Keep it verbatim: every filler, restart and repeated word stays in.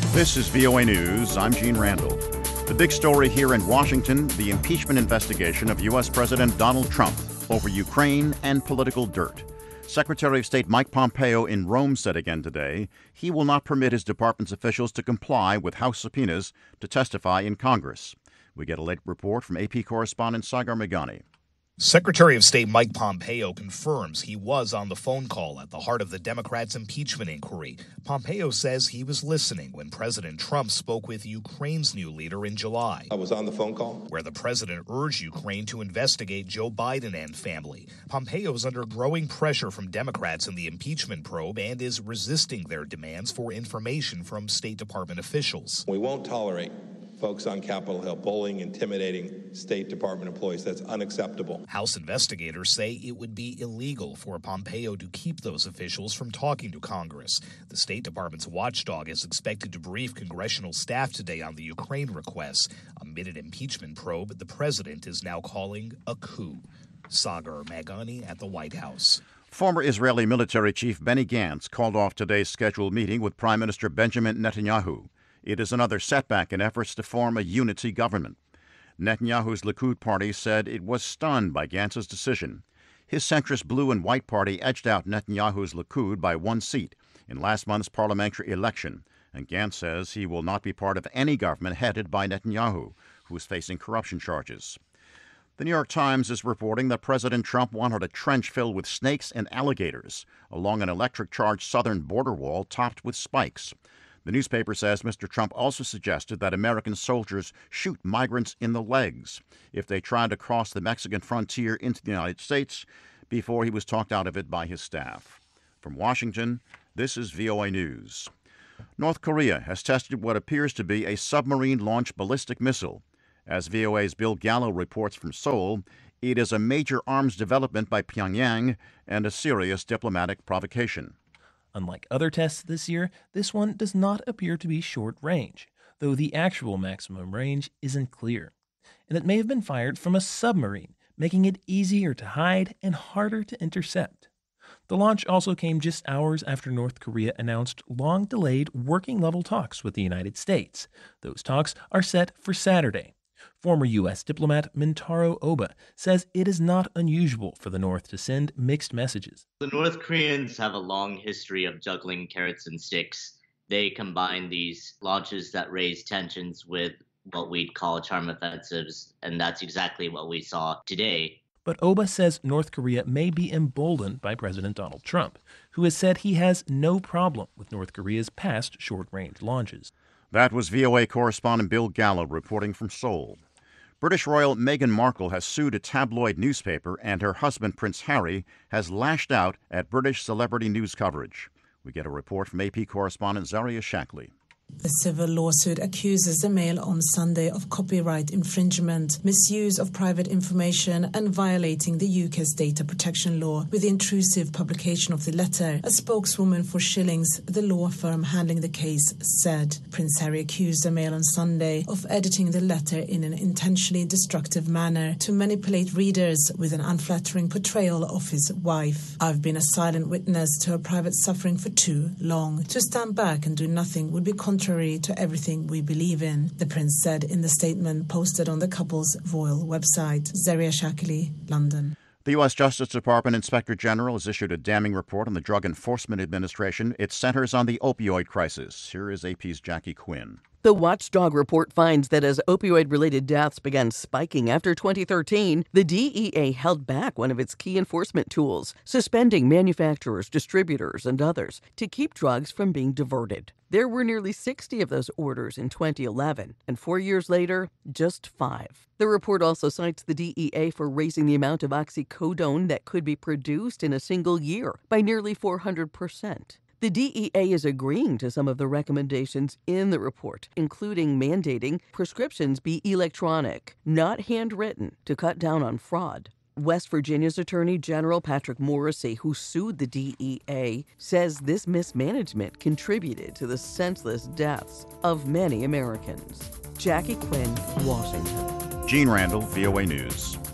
This is V O A News. I'm Gene Randall. The big story here in Washington, the impeachment investigation of U S. President Donald Trump over Ukraine and political dirt. Secretary of State Mike Pompeo in Rome said again today he will not permit his department's officials to comply with House subpoenas to testify in Congress. We get a late report from A P correspondent Sagar Meghani. Secretary of State Mike Pompeo confirms he was on the phone call at the heart of the Democrats' impeachment inquiry. Pompeo says he was listening when President Trump spoke with Ukraine's new leader in July. I was on the phone call, where the president urged Ukraine to investigate Joe Biden and family. Pompeo is under growing pressure from Democrats in the impeachment probe and is resisting their demands for information from State Department officials. We won't tolerate folks on Capitol Hill bullying, intimidating State Department employees. That's unacceptable. House investigators say it would be illegal for Pompeo to keep those officials from talking to Congress. The State Department's watchdog is expected to brief congressional staff today on the Ukraine requests. Amid an impeachment probe, the president is now calling a coup. Sagar Meghani at the White House. Former Israeli military chief Benny Gantz called off today's scheduled meeting with Prime Minister Benjamin Netanyahu. It is another setback in efforts to form a unity government. Netanyahu's Likud party said it was stunned by Gantz's decision. His centrist blue and white party edged out Netanyahu's Likud by one seat in last month's parliamentary election, and Gantz says he will not be part of any government headed by Netanyahu, who is facing corruption charges. The New York Times is reporting that President Trump wanted a trench filled with snakes and alligators along an electric-charged southern border wall topped with spikes. The newspaper says Mister Trump also suggested that American soldiers shoot migrants in the legs if they tried to cross the Mexican frontier into the United States before he was talked out of it by his staff. From Washington, this is V O A News. North Korea has tested what appears to be a submarine-launched ballistic missile. As V O A's Bill Gallo reports from Seoul, it is a major arms development by Pyongyang and a serious diplomatic provocation. Unlike other tests this year, this one does not appear to be short range, though the actual maximum range isn't clear. And it may have been fired from a submarine, making it easier to hide and harder to intercept. The launch also came just hours after North Korea announced long-delayed working-level talks with the United States. Those talks are set for Saturday. Former U S diplomat Mintaro Oba says it is not unusual for the North to send mixed messages. The North Koreans have a long history of juggling carrots and sticks. They combine these launches that raise tensions with what we'd call charm offensives, and that's exactly what we saw today. But Oba says North Korea may be emboldened by President Donald Trump, who has said he has no problem with North Korea's past short-range launches. That was V O A correspondent Bill Gallo reporting from Seoul. British royal Meghan Markle has sued a tabloid newspaper, and her husband, Prince Harry, has lashed out at British celebrity news coverage. We get a report from A P correspondent Zaria Shackley. The civil lawsuit accuses the Mail on Sunday of copyright infringement, misuse of private information and violating the U K's data protection law with the intrusive publication of the letter. A spokeswoman for Schillings, the law firm handling the case, said Prince Harry accused the Mail on Sunday of editing the letter in an intentionally destructive manner to manipulate readers with an unflattering portrayal of his wife. I've been a silent witness to her private suffering for too long. To stand back and do nothing would be contrary to everything we believe in, the prince said in the statement posted on the couple's royal website. Zaria Shackley, London. The U S. Justice Department Inspector General has issued a damning report on the Drug Enforcement Administration. It centers on the opioid crisis. Here is A P's Jackie Quinn. The watchdog report finds that as opioid-related deaths began spiking after twenty thirteen, the D E A held back one of its key enforcement tools, suspending manufacturers, distributors, and others to keep drugs from being diverted. There were nearly sixty of those orders in twenty eleven, and four years later, just five. The report also cites the D E A for raising the amount of oxycodone that could be produced in a single year by nearly four hundred percent. The D E A is agreeing to some of the recommendations in the report, including mandating prescriptions be electronic, not handwritten, to cut down on fraud. West Virginia's Attorney General Patrick Morrisey, who sued the D E A, says this mismanagement contributed to the senseless deaths of many Americans. Jackie Quinn, Washington. Gene Randall, V O A News.